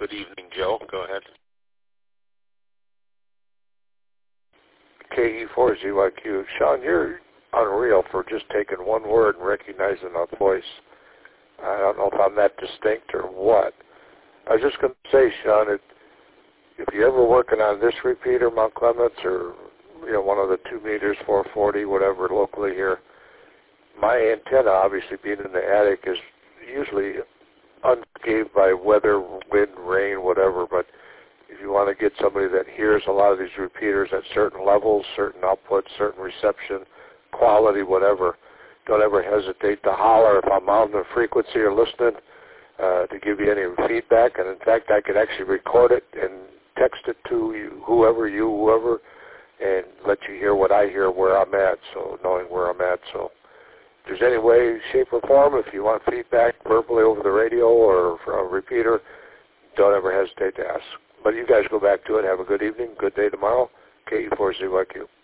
Good evening, Joe. Go ahead. KE4ZYQ. Sean, you're unreal for just taking one word and recognizing a voice. I don't know if I'm that distinct or what. I was just going to say, Sean, if you're ever working on this repeater, Mount Clements, or one of the 2 meters, 440, whatever, locally here, my antenna, obviously being in the attic, is usually unscathed by weather, wind, rain, whatever, but if you want to get somebody that hears a lot of these repeaters at certain levels, certain outputs, certain reception, quality, whatever, don't ever hesitate to holler if I'm on the frequency or listening to give you any feedback. And in fact, I could actually record it and text it to you, whoever, and let you hear what I hear, where I'm at, so knowing where I'm at. So if there's any way, shape, or form, if you want feedback verbally over the radio or from a repeater, don't ever hesitate to ask. But you guys go back to it. Have a good evening, good day tomorrow. KE4ZYQ.